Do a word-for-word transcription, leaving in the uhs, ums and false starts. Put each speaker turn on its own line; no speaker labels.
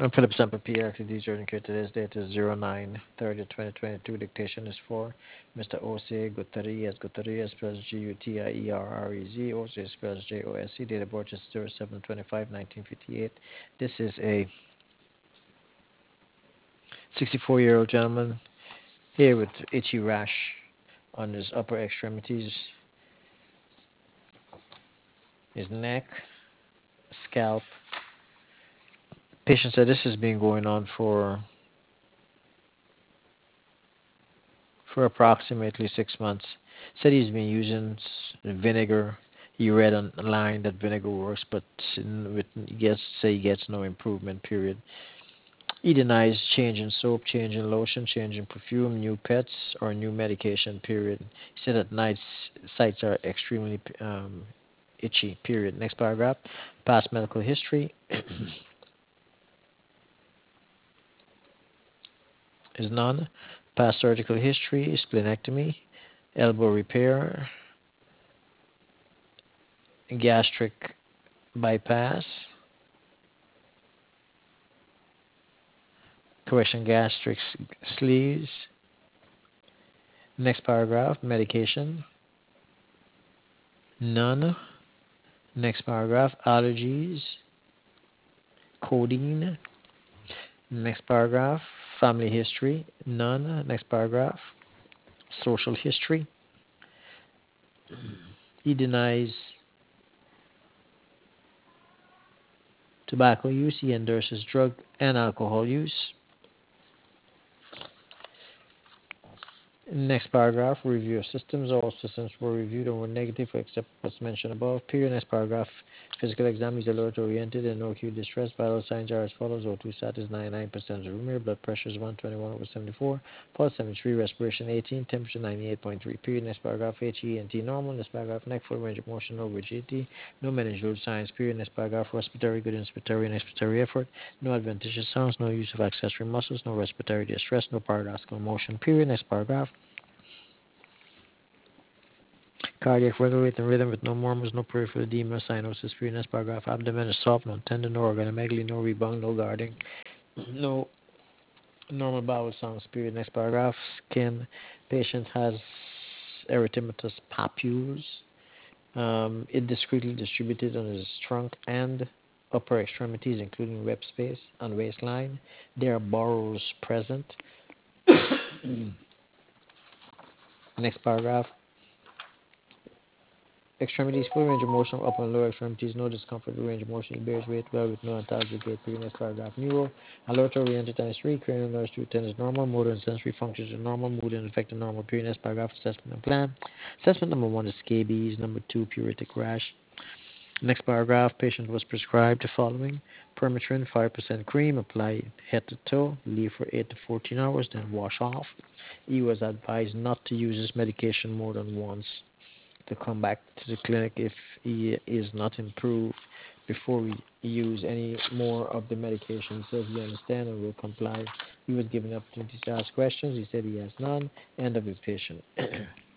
I'm Philip Semper, P R T D journey here. Today's date is zero nine thirty twenty twenty-two. Dictation is for Mister Jose Gutierrez. Gutierrez spells G U T I E R R E Z. Jose spells J O S E. Date of birth is zero seven twenty-five nineteen fifty-eight. This is a sixty-four year old gentleman here with itchy rash on his upper extremities, his neck, scalp. Patient said this has been going on for for approximately six months. Said he's been using vinegar. He read online that vinegar works, but with gets say he gets no improvement. Period. He denies changing soap, changing lotion, changing perfume, new pets, or new medication. Period. He said at night sites are extremely um, itchy. Period. Next paragraph. Past medical history is none. Past surgical history, splenectomy, elbow repair, gastric bypass, correction gastric sleeves. Next paragraph, medication, none. Next paragraph, allergies, codeine. Next paragraph, family history, none. Next paragraph, social history. He denies tobacco use. He endorses drug and alcohol use. Next paragraph, review of systems. All systems were reviewed and were negative except what's mentioned above. Period. Next paragraph, physical exam is alert oriented and no acute distress. Vital signs are as follows: O two stat is ninety-nine percent of room blood pressure is one twenty-one over seventy-four, pulse seventy-three, respiration eighteen, temperature ninety-eight point three. Period. Next paragraph, H E and T normal. Next paragraph, neck full range of motion, no rigidity, no meningeal signs. Period. Next paragraph, respiratory, good inspiratory and expiratory effort, no adventitious sounds, no use of accessory muscles, no respiratory distress, no paradoxical motion. Period. Next paragraph. Cardiac regular rate and rhythm with no murmurs, no peripheral edema, cyanosis, freeness, paragraph, abdomen is soft, no tendon, no organomegaly, no rebound, no guarding, no normal bowel sounds, period. Next paragraph, skin, patient has erythematous papules, um, indiscretely distributed on his trunk and upper extremities, including rib space and waistline. There are burrows present. Next paragraph, extremities, full range of motion, upper and lower extremities, no discomfort, range of motion, he bears weight well with no antalgic gait, previous paragraph, neuro, alert oriented times three, cranial nerves two ten is normal, motor and sensory functions are normal, mood and affected normal, previous paragraph, assessment and plan. Assessment number one is scabies, number two, pruritic rash. Next paragraph, patient was prescribed the following: Permethrin five percent cream, apply head to toe, leave for eight to fourteen hours, then wash off. He was advised not to use this medication more than once, to come back to the clinic if he is not improved before we use any more of the medication. He says he understands and will comply. He was given opportunity to ask questions. He said he has none. End of his patient.